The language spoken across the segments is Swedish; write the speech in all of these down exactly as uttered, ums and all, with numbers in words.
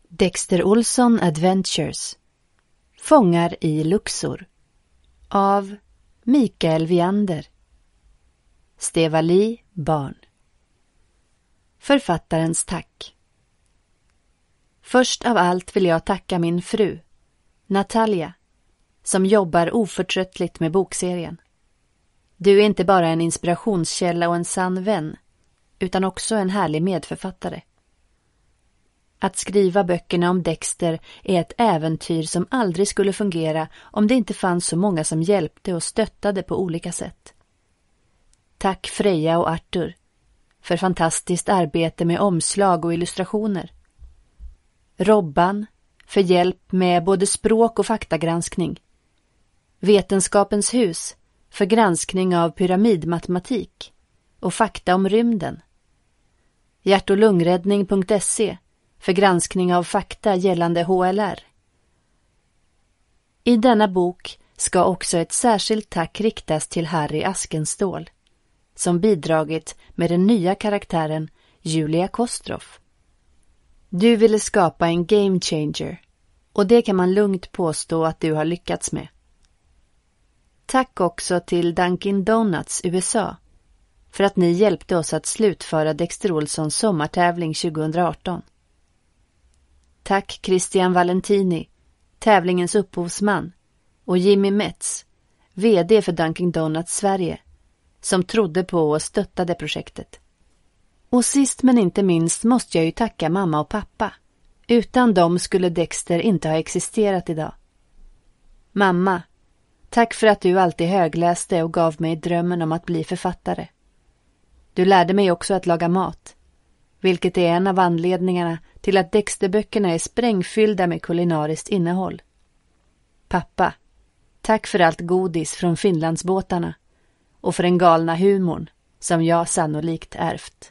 Dexter Olson Adventures. Fångar i Luxor. Av Mikael Viander. Steva-Li barn. Författarens tack. Först av allt vill jag tacka min fru, Natalia, som jobbar oförtröttligt med bokserien. Du är inte bara en inspirationskälla och en sann vän, utan också en härlig medförfattare. Att skriva böckerna om Dexter är ett äventyr som aldrig skulle fungera om det inte fanns så många som hjälpte och stöttade på olika sätt. Tack Freja och Arthur för fantastiskt arbete med omslag och illustrationer. Robban för hjälp med både språk och faktagranskning. Vetenskapens hus för granskning av pyramidmatematik och fakta om rymden. hjärt- och lungräddning punkt se för granskning av fakta gällande H L R. I denna bok ska också ett särskilt tack riktas till Harry Askenstål, som bidragit med den nya karaktären Julia Kostroff. Du ville skapa en game changer, och det kan man lugnt påstå att du har lyckats med. Tack också till Dunkin Donuts U S A för att ni hjälpte oss att slutföra Dexter Olssons sommartävling tjugoarton. Tack Christian Valentini, tävlingens upphovsman, och Jimmy Metz, vd för Dunkin Donuts Sverige, som trodde på och stöttade projektet. Och sist men inte minst måste jag ju tacka mamma och pappa. Utan dem skulle Dexter inte ha existerat idag. Mamma, tack för att du alltid högläste och gav mig drömmen om att bli författare. Du lärde mig också att laga mat, vilket är en av anledningarna till att Dexterböckerna är sprängfyllda med kulinariskt innehåll. Pappa, tack för allt godis från Finlandsbåtarna och för den galna humorn som jag sannolikt ärvt.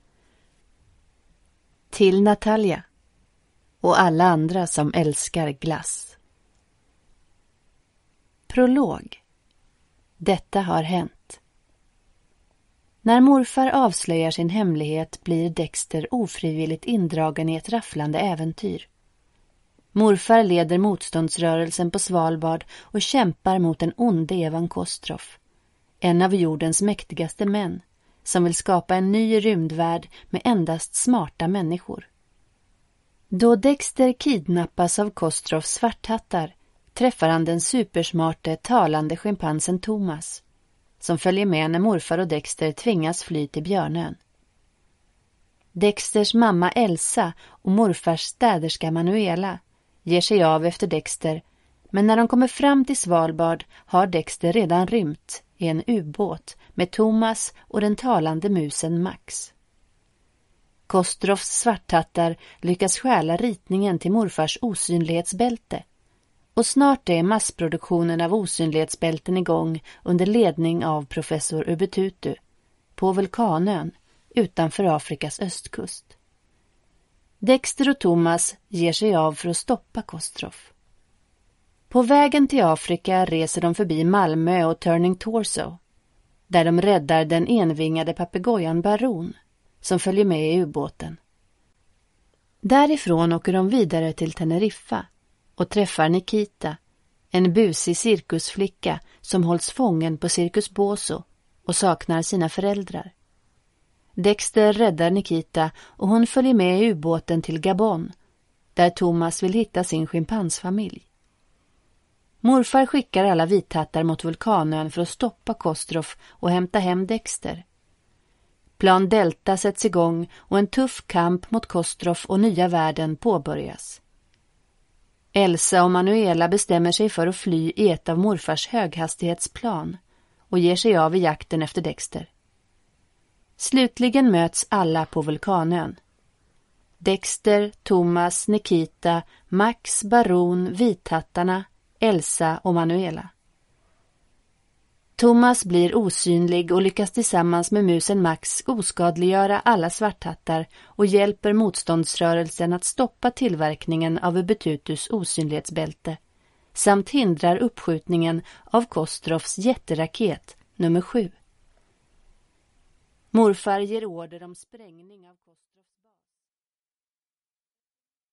Till Natalia och alla andra som älskar glass. Prolog. Detta har hänt. När morfar avslöjar sin hemlighet blir Dexter ofrivilligt indragen i ett rafflande äventyr. Morfar leder motståndsrörelsen på Svalbard och kämpar mot den onde Evan Kostroff, en av jordens mäktigaste män, som vill skapa en ny rymdvärld med endast smarta människor. Då Dexter kidnappas av Kostroffs svarthattar träffar han den supersmarte talande schimpansen Thomas, som följer med när morfar och Dexter tvingas fly till Björnön. Dexters mamma Elsa och morfars städerska Manuela ger sig av efter Dexter, men när de kommer fram till Svalbard har Dexter redan rymt i en ubåt med Thomas och den talande musen Max. Kostroffs svarthattar lyckas stjäla ritningen till morfars osynlighetsbälte, och snart är massproduktionen av osynlighetsbälten igång under ledning av professor Ubetutu på Vulkanön utanför Afrikas östkust. Dexter och Thomas ger sig av för att stoppa Kostroff. På vägen till Afrika reser de förbi Malmö och Turning Torso, där de räddar den envingade papegojan Baron som följer med i ubåten. Därifrån åker de vidare till Teneriffa och träffar Nikita, en busig cirkusflicka som hålls fången på Cirkus Boso och saknar sina föräldrar. Dexter räddar Nikita och hon följer med i ubåten till Gabon, där Thomas vill hitta sin schimpansfamilj. Morfar skickar alla vithattar mot Vulkanön för att stoppa Kostroff och hämta hem Dexter. Plan Delta sätts igång och en tuff kamp mot Kostroff och nya världen påbörjas. Elsa och Manuela bestämmer sig för att fly i ett av morfars höghastighetsplan och ger sig av i jakten efter Dexter. Slutligen möts alla på Vulkanön. Dexter, Thomas, Nikita, Max, Baron, vithattarna, Elsa och Manuela. Thomas blir osynlig och lyckas tillsammans med musen Max oskadliggöra alla svarthattar och hjälper motståndsrörelsen att stoppa tillverkningen av Ubetutus osynlighetsbälte samt hindrar uppskjutningen av Kostroffs jätteraket nummer sju. Morfar ger order om sprängning av Kostroff.